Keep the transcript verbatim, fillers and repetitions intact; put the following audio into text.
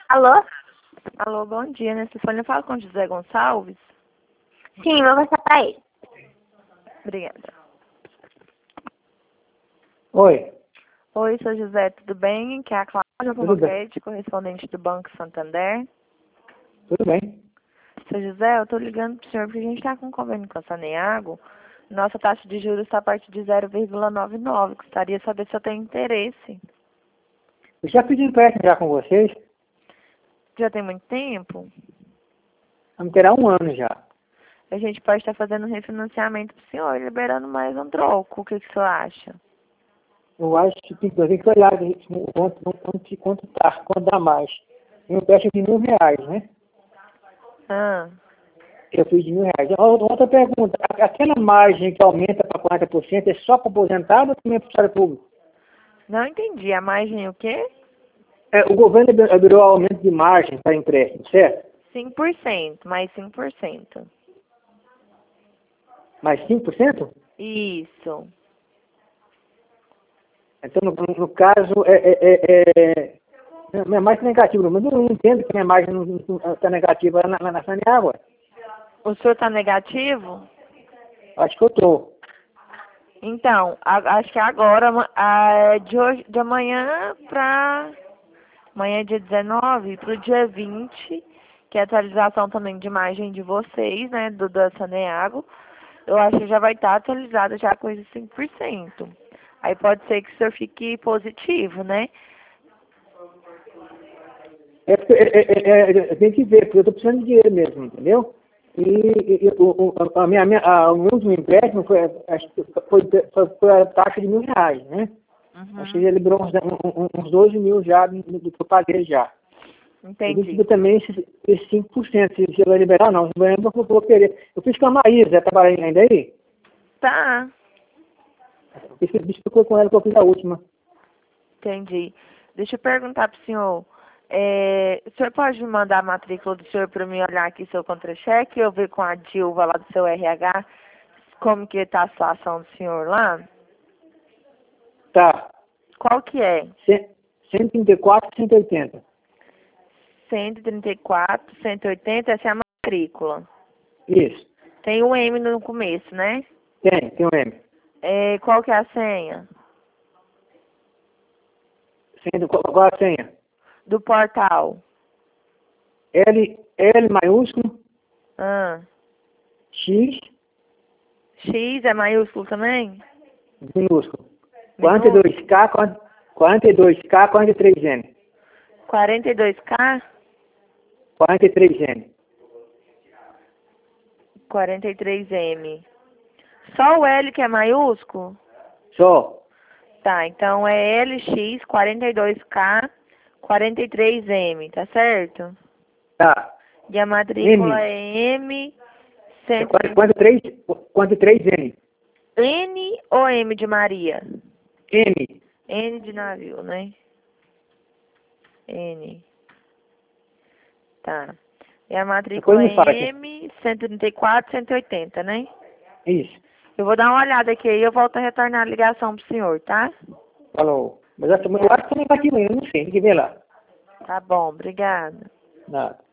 Alô? Alô, bom dia. Nesse fone eu falo com José Gonçalves. Sim, vou passar pra ele. Obrigada. Oi, Oi, sou José, tudo bem? Que é a Cláudia tudo bem, Pomoquete, correspondente do Banco Santander. tudo bem. Seu José, eu estou ligando para o senhor porque a gente está com um convênio com a Saneago. Nossa taxa de juros está a partir de zero vírgula noventa e nove. Gostaria de saber se eu tenho interesse. Eu já fiz empréstimo já com vocês, Já tem muito tempo? vamos ter um ano já. A gente pode estar fazendo um refinanciamento para o senhor, liberando mais um troco. O que, que o senhor acha? Eu acho que tem eu tenho que olhar o quanto, quanto, quanto, tá, quanto dá mais. Eu empréstimo de mil reais, né? Ah, Eu fiz de mil reais. Outra outra pergunta, aquela margem que aumenta para quarenta por cento é só para aposentado ou também para o funcionário público? não entendi. A margem o quê? É, o governo liberou aumento de margem para empréstimo, certo? cinco por cento, mais cinco por cento. Mais cinco por cento? Isso. Então, no, no caso, é, é, é, é, é mais negativo. Mas eu não entendo que a minha margem não está negativa na, na, na Saneago. O senhor está negativo? Acho que eu estou. Então, a- acho que agora, ama- a- de, hoje, de amanhã para amanhã é dia dezenove, para o dia vinte, que é a atualização também de imagem de vocês, né, do da Saneago, eu acho que já vai estar atualizada já com esses cinco por cento. Aí pode ser que o senhor fique positivo, né? É, porque- é, é, é, é, tem que ver, porque eu estou precisando de dinheiro mesmo, entendeu? E, e- e o, o- a minha, minha, a, o meu último empréstimo foi, acho que foi, foi, foi a taxa de mil reais, né? Acho que Uhum, ele liberou uns, uns uns doze mil já do, do que eu paguei já. Eu tenho que entendi. ver também esses, esses cinco por cento, se, se vai liberar ou não. Se vai liberar, eu vou querer. Eu fiz com a Maísa, ela trabalha ainda aí? Tá, Eu fiz isso com ela que eu fiz a última. entendi. Deixa eu perguntar pro senhor. É, o senhor pode me mandar a matrícula do senhor para mim olhar aqui seu contra-cheque e eu ver com a Dilva lá do seu R H como que tá a situação do senhor lá? Tá. Qual que é? cento e trinta e quatro, cento e oitenta. cento e trinta e quatro, cento e oitenta, essa é a matrícula. Isso. Tem um M no começo, né? Tem, tem um M. É, qual que é a senha? Sendo, qual a senha? Do portal. L, L maiúsculo, Ah, X X é maiúsculo também? minúsculo. quarenta e dois K, quarenta e dois K, quarenta e três N. quarenta e dois K? quarenta e três N. quarenta e três M. Só o L que é maiúsculo? Só. Tá, então é L X quarenta e dois K quarenta e três M, tá certo? Tá. E a matrícula M. é M É cento e quarenta e três, quarenta e três N. N ou M de Maria? N. N de navio, né? N. Tá. E a matrícula Depois me fala é aqui. M cento e trinta e quatro, cento e oitenta, né? Isso. Eu vou dar uma olhada aqui e eu volto a retornar a ligação pro senhor, tá? Falou. Mas essa, eu acho que é negativa, eu não sei, tem que ver lá. Tá bom, obrigada. Nada.